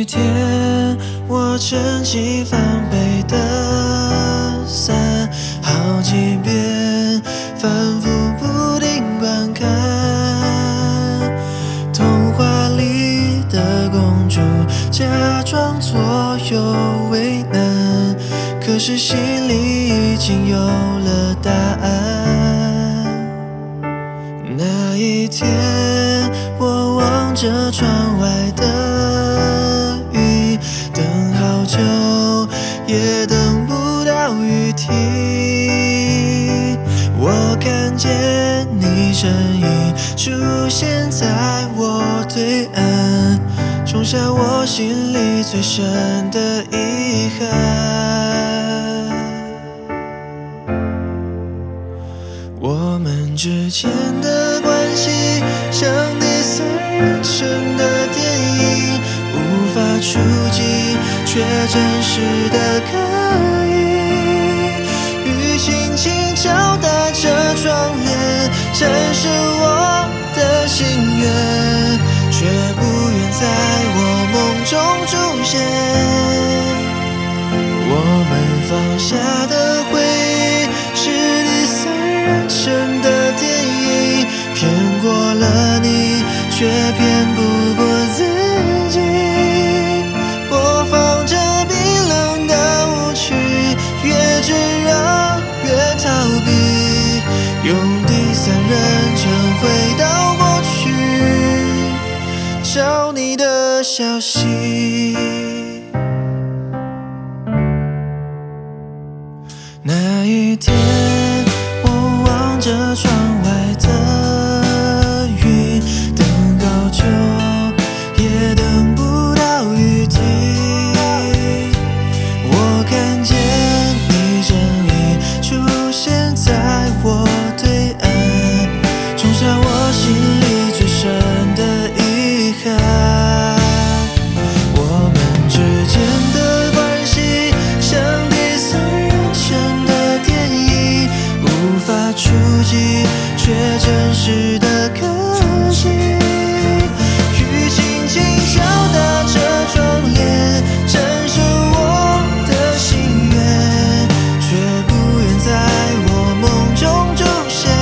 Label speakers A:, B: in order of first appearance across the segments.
A: 天，我撑起防备的伞，好几遍反复不停观看。童话里的公主假装左右为难，可是心里已经有了答案。那一天，我望着窗外的云，等好久也等不到雨停。我看见你身影出现在我对岸，种下我心里最深的遗憾。我们之间的关系像第三人称的电影，无法触及，却真实的可以。雨轻轻敲打着窗帘，展示我的心愿，却不愿在我梦中出现。我们放下的回忆是第三人称的电影，骗过了你，却骗不过自己。播放着冰冷的舞曲，越炙热越逃避，用第三人称回到过去，找你的消息。那一天，我望着窗外的云，等好久也等不到雨停。我看见你身影出现在我对岸，种下我心里最深的遗憾。我们之间的关系像第三人称的电影，无法触及，却真实的可惜。雨轻轻敲打着窗帘，展示我的心愿，却不愿在我梦中出现。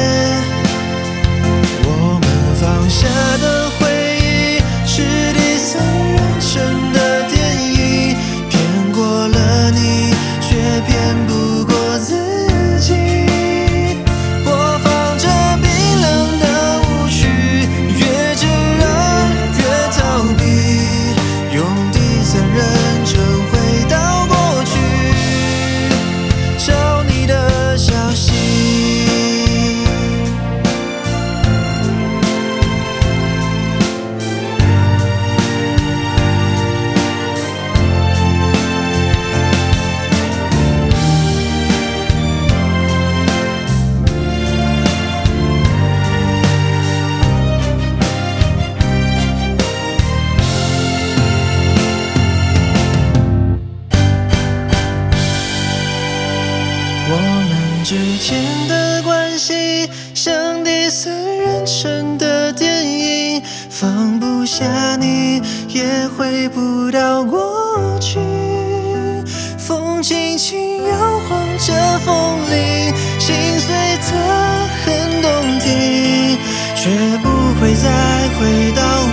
A: 我们放下的回忆是第三人称的电影，骗过了你，却骗不过自己。播放着冰冷的舞曲，越炙热越逃避，用第三人称回到过去，找你的消息。我们之间的关系像第三人称的电影，放不下你，也回不到过去。风轻轻摇晃着风铃，心碎得很动听，却不会再回到